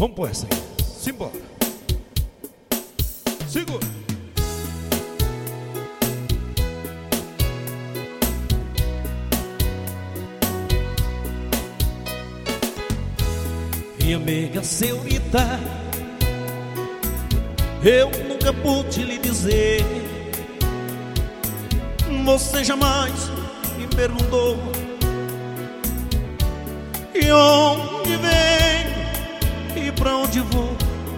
Vamos pôr essa aí. Simbora. Segura. Minha amiga senhorita, eu nunca pude lhe dizer. Você jamais me perguntou e onde venho e pra onde vou.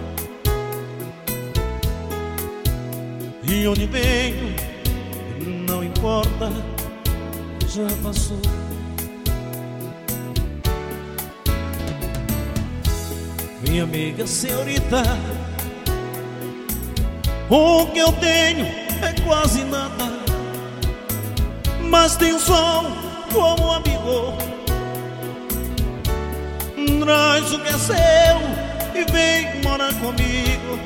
E onde venho não importa, já passou. Minha amiga senhorita, o que eu tenho é quase nada, mas tenho sol como amigo. Traz o que é seu e vem morar comigo,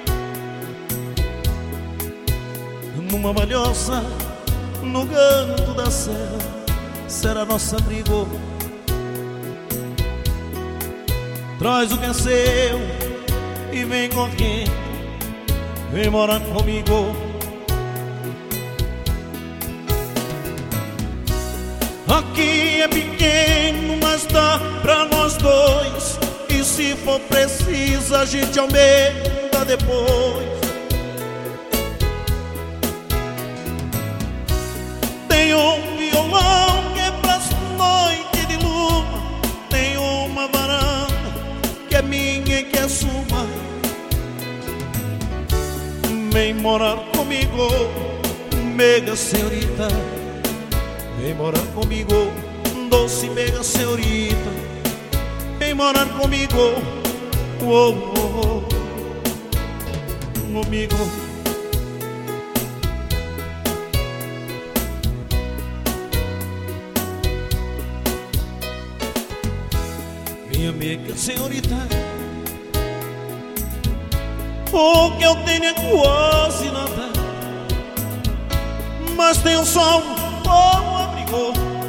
numa malhoça no canto da serra, será nosso abrigo. Traz o que é seu e vem correndo, vem morar comigo. Aqui é pequeno, mas dá pra nós dois, e se for preciso a gente aumenta depois. Tem um violão que é pras noites de lua, tem uma varanda que é minha e que é sua. Vem morar comigo, mega senhorita. Vem morar comigo, doce mega senhorita. Vem morar comigo, oh, oh, oh, comigo. Minha amiga senhorita, o que eu tenho é quase nada, mas tem um sol como abrigo.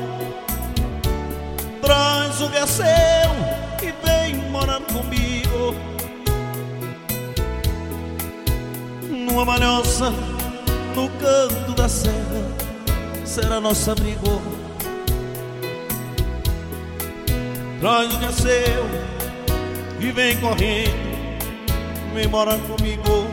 Traz o que é seu e vem morar comigo, numa malhoça no canto da serra, será nosso abrigo. Traz o que é seu e vem correndo, vem morar comigo.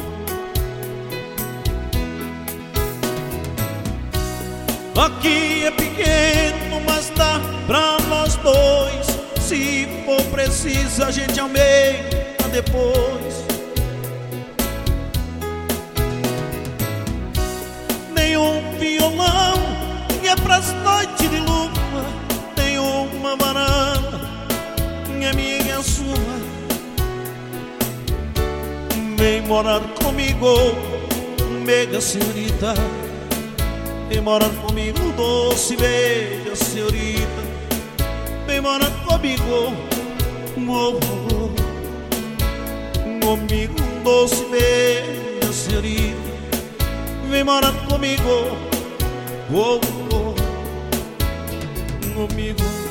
Aqui é pequeno, mas dá pra nós dois, se for preciso a gente aumenta depois. Nenhum violão e é pras noites de lua, tem uma varanda, é minha e é sua. Vem morar comigo, mega senhorita. Vem morar comigo, doce mega senhorita. Vem morar comigo, oh, oh, oh, comigo, doce mega senhorita. Vem morar comigo, oh, oh, comigo.